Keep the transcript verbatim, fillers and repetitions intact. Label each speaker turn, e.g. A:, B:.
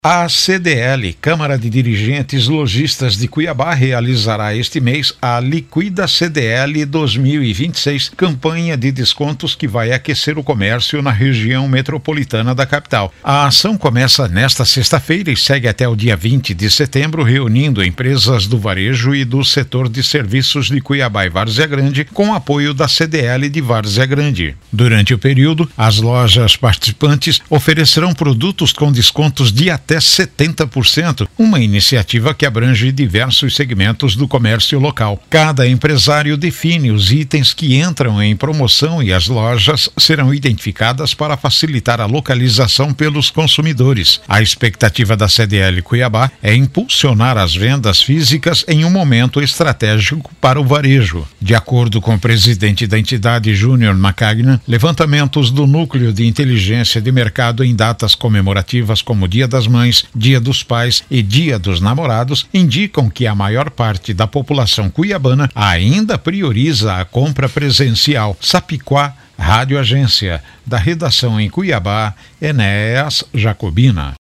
A: A C D L, Câmara de Dirigentes Lojistas de Cuiabá, realizará este mês a Liquida C D L dois mil e vinte e seis, campanha de descontos que vai aquecer o comércio na região metropolitana da capital. A ação começa nesta sexta-feira e segue até o dia vinte de setembro, reunindo empresas do varejo e do setor de serviços de Cuiabá e Várzea Grande, com apoio da C D L de Várzea Grande. Durante o período, as lojas participantes oferecerão produtos com descontos de até até setenta por cento, uma iniciativa que abrange diversos segmentos do comércio local. Cada empresário define os itens que entram em promoção e as lojas serão identificadas para facilitar a localização pelos consumidores. A expectativa da C D L Cuiabá é impulsionar as vendas físicas em um momento estratégico para o varejo. De acordo com o presidente da entidade, Júnior Macagnan, levantamentos do Núcleo de Inteligência de Mercado em datas comemorativas como Dia das Mães, Dia dos Pais e Dia dos Namorados indicam que a maior parte da população cuiabana ainda prioriza a compra presencial. Sapiquá, Rádio Agência, da redação em Cuiabá, Enéas Jacobina.